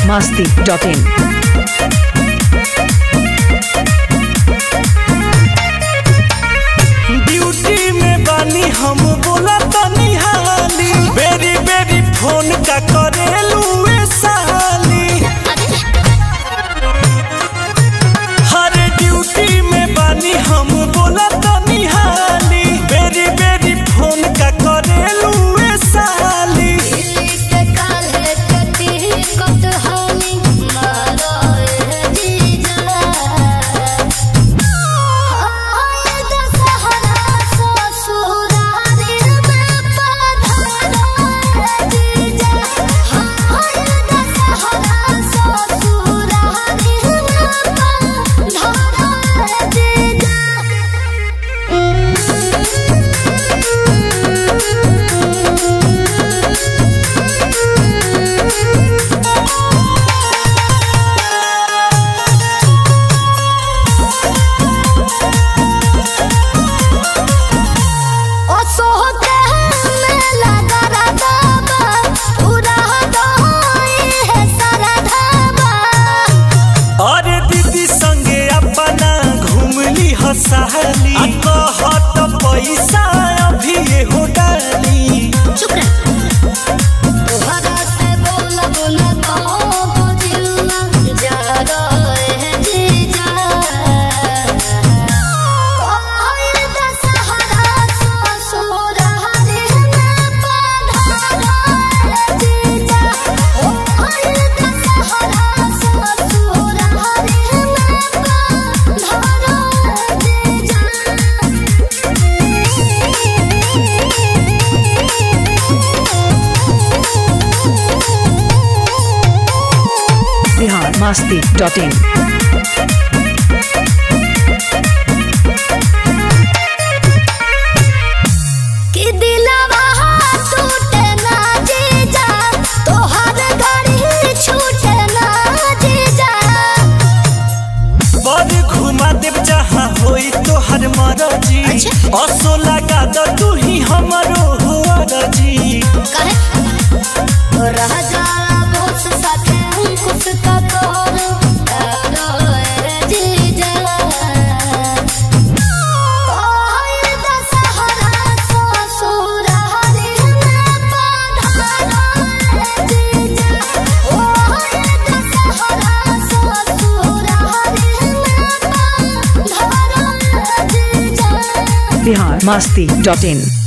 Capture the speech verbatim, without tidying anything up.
masti dot in. Duty में बानी हम बोला तनी हाली बेरी बेरी फोन का करेलू ए साली हर ड्यूटी में बानी हम बोला तनी हाली बेरी बेरी फोन का करेलू ए साली साली कहत पैसा अभी हो डाली चुप रह तोहरा से बोल बोल तो दिलना जा रहे जीजा ओए दशहरा ससुर हरे में पधारा जीजा ओए दशहरा ससुर हरे में पधारा Bihar masti dot in. कि दिलवा टूटे ना जीजा तोहर गाड़ी छूटे ना जीजा बड़ घुमा देव जहाँ होई तोहर मरजी असो लगा द तू ही हमरो हुआरजी कहे रह जा बहुत साथे कुछ का तोर रे जीजा ओए दशहरा ससुर हरे में पधारा जीजा ओए दशहरा ससुर हरे में पधारा जीजा Bihar masti dot in.